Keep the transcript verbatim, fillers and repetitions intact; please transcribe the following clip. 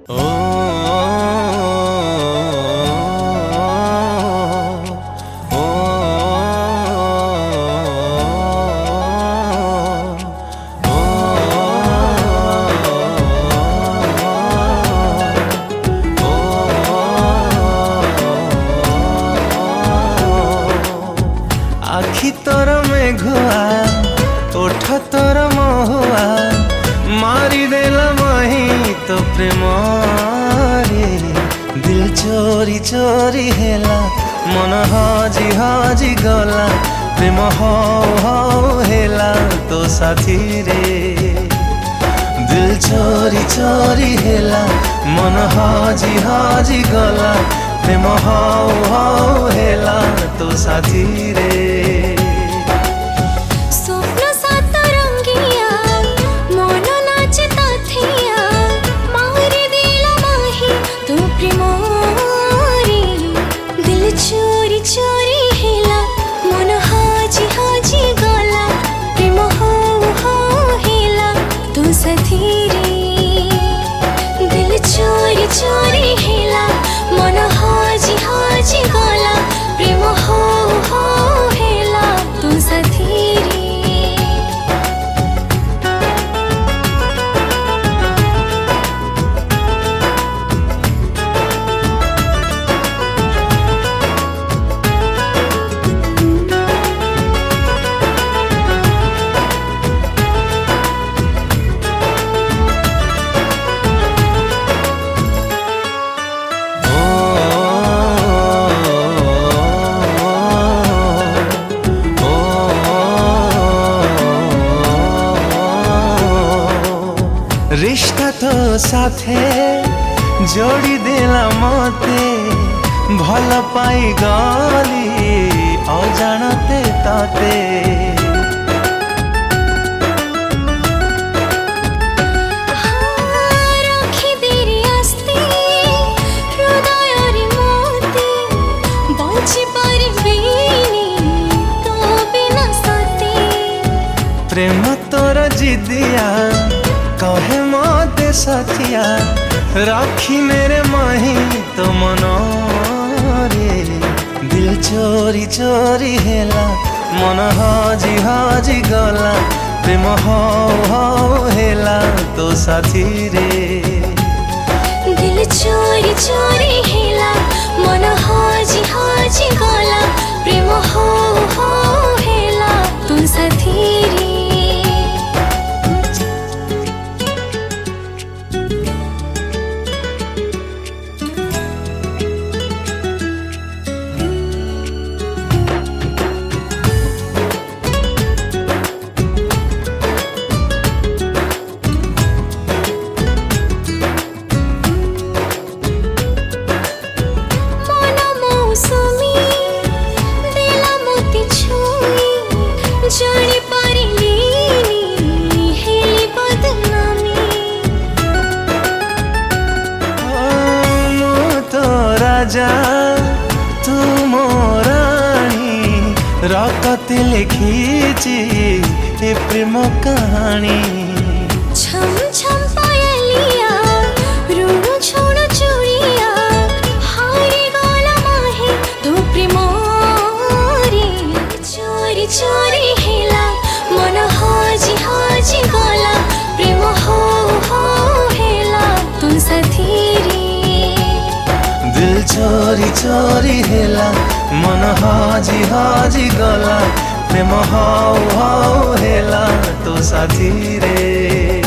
आखि तोर मेघुआ ओठ तोर महुआ मारी देला मही तो प्रेम रे दिल चोरी चोरी हेला मन हजी हजी गला प्रेम हो हो हेला तो साथी रे दिल चोरी चोरी हेला मन हजी हजी गला प्रेम हो हो हेला तो साथी रे चोरी हेला मन हाजी हाजी गला प्रेम हो हो हेला तू साथी रे। रिश्ता तो साथे जोड़ी देला मते भल पाई गली अजाणते ताते प्रेम तोर जिदिया कहे मते सखिया राखी मेरे मही तो मन रे दिल चोरी चोरी हेला मन हजी हजी गला प्रेम हो हो हेला तो साथी रे दिल चोरी चोरी हेला मन हजी हजी गला प्रेम हो हो हेला तू साथी रे। राजा तू मोराणी रकत लिखीची ए प्रेम कहानी छम छम पायलिया रुणु छोड़ चूड़िया हारी गला माही तू प्रेम रे चोरी चोरी हेला मन हाजी हाजी गला प्रेम हो हो हेला तू साथी रे दिल चोरी चोरी हेला मन हाजी हाजी गला प्रेम हो हो हेला तो साथी रे।